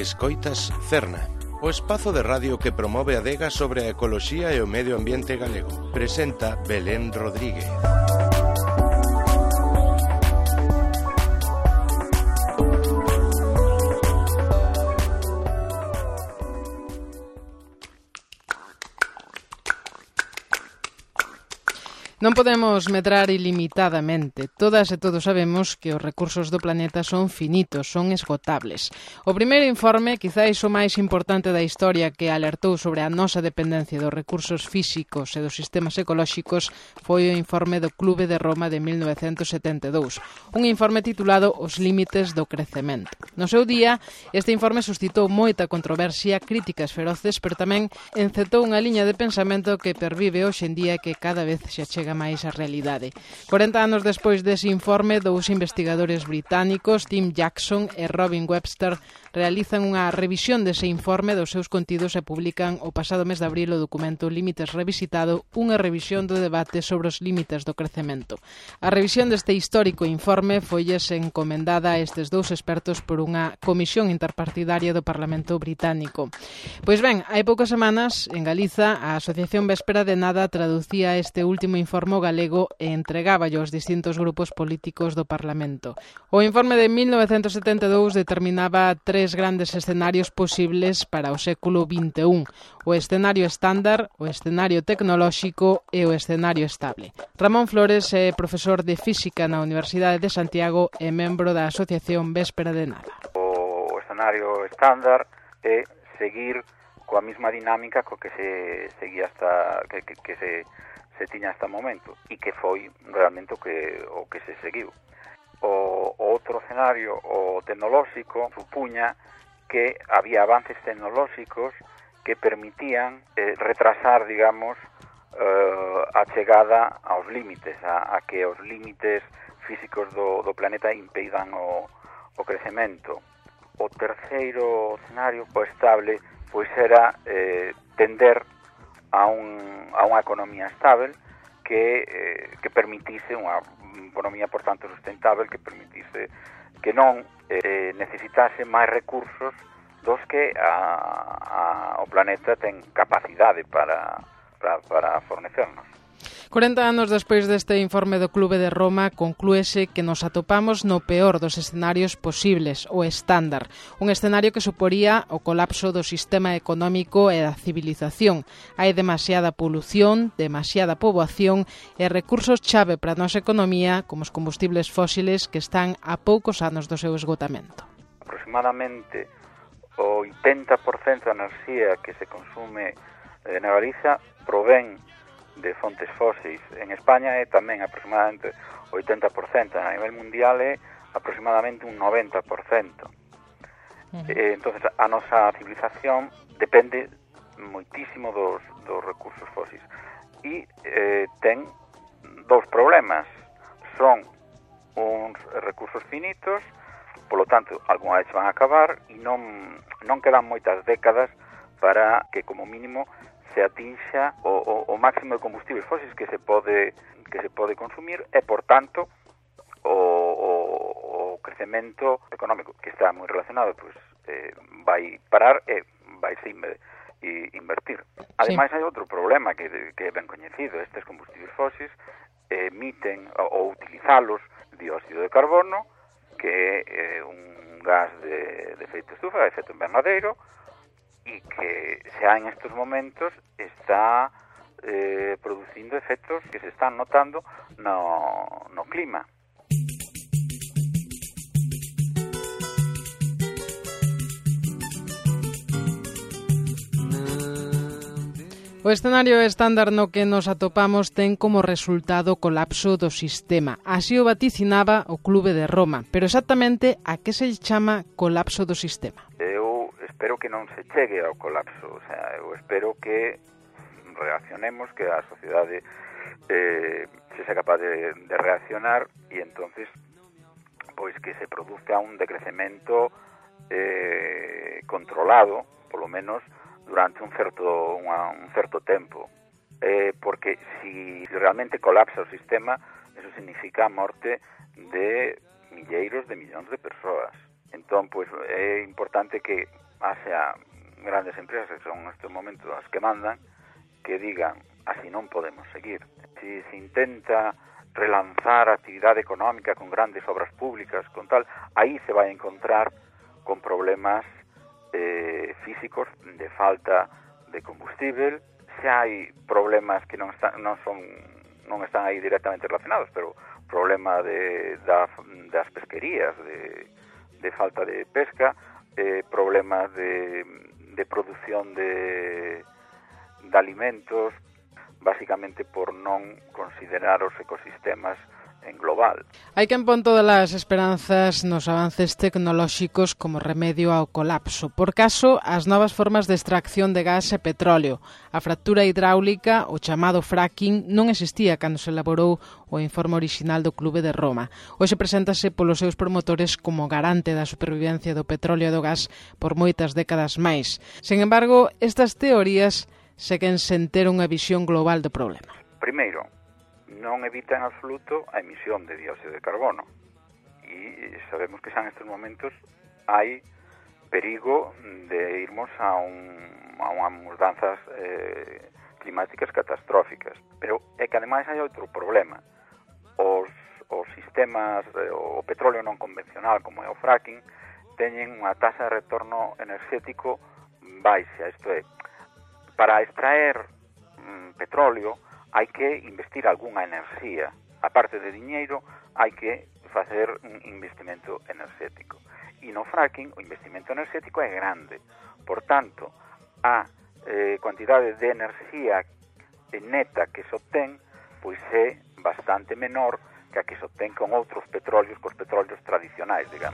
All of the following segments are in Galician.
Escoitas Cerna, o espazo de radio que promove a adega sobre a ecoloxía e o medio ambiente galego. Presenta Belén Rodríguez. Non podemos medrar ilimitadamente. Todas e todos sabemos que os recursos do planeta son finitos, son esgotables. O primeiro informe, quizáis o máis importante da historia que alertou sobre a nosa dependencia dos recursos físicos e dos sistemas ecolóxicos, foi o informe do Clube de Roma de 1972. Un informe titulado Os límites do crecemento. No seu día, este informe suscitou moita controversia, críticas feroces, pero tamén encetou unha liña de pensamento que pervive hoxe en día que cada vez se achega máis a realidade. 40 anos despois dese informe, dous investigadores británicos, Tim Jackson e Robin Webster, realizan unha revisión dese informe dos seus contidos e publican o pasado mes de abril o documento Límites Revisitado, unha revisión do debate sobre os límites do crecemento. A revisión deste histórico informe foilles encomendada a estes dous expertos por unha comisión interpartidaria do Parlamento británico. Pois ben, hai poucas semanas, en Galiza, a Asociación Véspera de Nada traducía este último informe galego e entregáballo aos distintos grupos políticos do Parlamento. O informe de 1972 determinaba tres grandes escenarios posibles para o século XXI: o escenario estándar, o escenario tecnolóxico e o escenario estable. Ramón Flores é profesor de Física na Universidade de Santiago e membro da Asociación Véspera de Nada. O escenario estándar é seguir coa mesma dinámica co que se seguía hasta que se tiña hasta o momento e que foi realmente o que se seguiu. O outro escenario, o tecnolóxico, supuña que había avances tecnolóxicos que permitían retrasar, digamos, a chegada aos límites, a que os límites físicos do planeta impidan o crecemento. O terceiro escenario, o estable, pois era tender a unha economía estable que permitise unha economía, por tanto, sustentável, que permitise que non necesitase máis recursos dos que o planeta ten capacidade para fornecernos. 40 anos despois deste informe do Clube de Roma, conclúese que nos atopamos no peor dos escenarios posibles, o estándar, un escenario que suporía o colapso do sistema económico e da civilización. Hai demasiada polución, demasiada poboación e recursos chave para a nosa economía, como os combustibles fósiles, que están a poucos anos do seu esgotamento. Aproximadamente o 80% da enerxía que se consume na Galiza provén de fontes fósiles. En España é tamén aproximadamente 80%, a nivel mundial é aproximadamente un 90%. Entonces, a nosa civilización depende moitísimo dos recursos fósiles e ten dous problemas. Son uns recursos finitos, polo tanto, algunha vez van a acabar e non quedan moitas décadas para que, como mínimo, se atinxa o máximo de combustibles fósiles que se pode consumir e, por tanto, o crecemento económico, que está moi relacionado, pues, vai parar e vai se invertir. Ademais, hai outro problema que é ben coñecido. Estes combustibles fósiles emiten ou utilizalos dióxido de carbono, que é un gas de efecto estufa, de efecto invernadeiro, e que xa en estos momentos está producindo efectos que se están notando no clima. O escenario estándar no que nos atopamos ten como resultado o colapso do sistema. Así o vaticinaba o Clube de Roma. Pero exactamente a que se chama colapso do sistema? Eu espero que non se chegue ao colapso. O sea, eu espero que reaccionemos, que a sociedade sexa capaz de reaccionar e entonces pois que se produzca un decrecemento controlado, polo menos durante un certo tempo, porque si realmente colapsa o sistema, eso significa a morte de milleiros de millóns de persoas. Entón, pois, é importante que haxa grandes empresas que son nestes momentos as que mandan, que digan, así non podemos seguir. Si se intenta relanzar a actividade económica con grandes obras públicas, con tal, aí se vai encontrar con problemas físicos de falta de combustible. Se hai problemas que non están aí directamente relacionados, pero problema das pesquerías, de falta de pesca, problemas de produción de alimentos, basicamente por non considerar os ecosistemas en global. Hai quen pon todas as esperanzas nos avances tecnolóxicos como remedio ao colapso. Por caso, as novas formas de extracción de gas e petróleo. A fractura hidráulica, o chamado fracking, non existía cando se elaborou o informe orixinal do Clube de Roma. Hoxe preséntase polos seus promotores como garante da supervivencia do petróleo e do gas por moitas décadas máis. Sen embargo, estas teorías seguen sen ter unha visión global do problema. Primeiro, non evita en absoluto a emisión de dióxido de carbono. E sabemos que xa nestes momentos hai perigo de irmos a unhas mudanzas climáticas catastróficas. Pero é que ademais hai outro problema. Os sistemas, o petróleo non convencional, como é o fracking, teñen unha taxa de retorno enerxético baixa. Isto é, para extraer petróleo hai que investir algunha enerxía. A parte de diñeiro, hai que facer un investimento enerxético. E no fracking, o investimento enerxético é grande. Por tanto, a cuantidade de enerxía neta que se obtén, pois é bastante menor que a que se obtén con outros petróleos, cos petróleos tradicionais, digamos.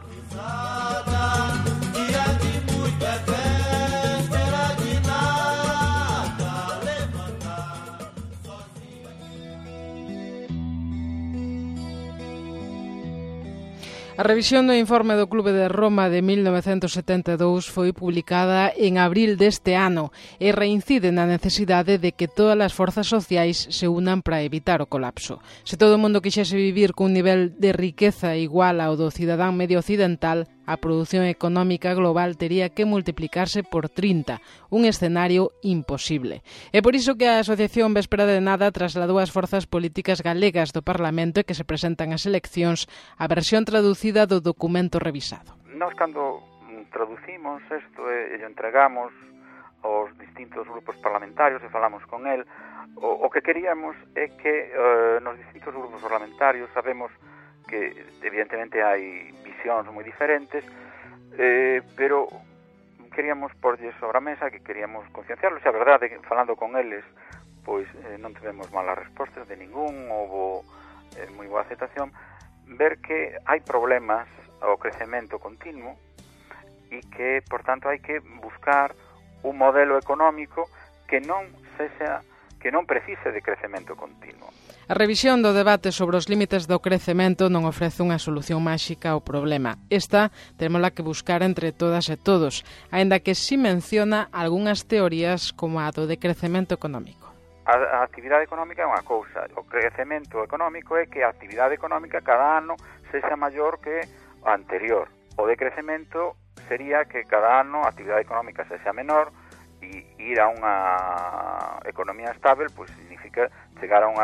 A revisión do informe do Clube de Roma de 1972 foi publicada en abril deste ano e reincide na necesidade de que todas as forzas sociais se unan para evitar o colapso. Se todo o mundo quixese vivir cun nivel de riqueza igual ao do cidadán medio occidental, a produción económica global tería que multiplicarse por 30, un escenario imposible. É por iso que a Asociación Véspera de Nada trasladou ás forzas políticas galegas do Parlamento e que se presentan as eleccións a versión traducida do documento revisado. Nós, cando traducimos isto e o entregamos aos distintos grupos parlamentarios e falamos con el, o que queríamos é que nos distintos grupos parlamentarios sabemos que evidentemente hai visións moi diferentes, pero queríamos porlles sobre a mesa, que queríamos concienciarlos, e a verdade, falando con eles, pois non tivemos malas respostas de ningún, houve moi boa aceptación, ver que hai problemas ao crecemento continuo e que, por tanto, hai que buscar un modelo económico que non precise de crecemento continuo. A revisión do debate sobre os límites do crecemento non ofrece unha solución máxica ao problema. Esta témola que buscar entre todas e todos, aínda que si menciona algunhas teorías como a do decrecemento económico. A actividade económica é unha cousa, o crecemento económico é que a actividade económica cada ano sexa maior que a anterior. O decrecemento sería que cada ano a actividade económica sexa menor, e ir a unha economía estable pois significa chegar a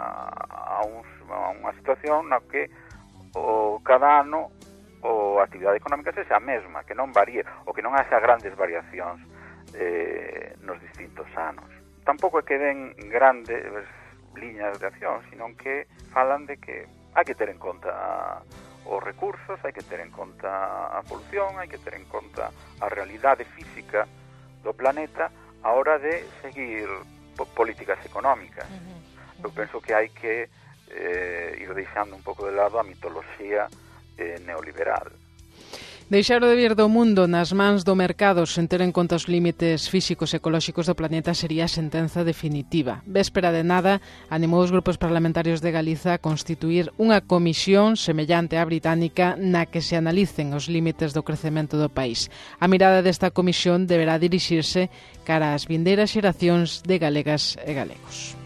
unha situación na que cada ano a actividade económica sexa a mesma, que non varíe, ou que non haxa grandes variacións nos distintos anos. Tampouco é que den grandes liñas de acción, sino que falan de que hai que ter en conta os recursos, hai que ter en conta a polución, hai que ter en conta a realidade física do planeta a hora de seguir políticas económicas. Eu penso que hai que ir deixando un pouco de lado a mitoloxía neoliberal. Deixar de vir do mundo nas mans do mercado sen ter en conta os límites físicos e ecolóxicos do planeta sería a sentenza definitiva. Véspera de Nada animou os grupos parlamentarios de Galiza a constituir unha comisión semellante á británica na que se analicen os límites do crecemento do país. A mirada desta comisión deberá dirixirse cara ás vindeiras xeracións de galegas e galegos.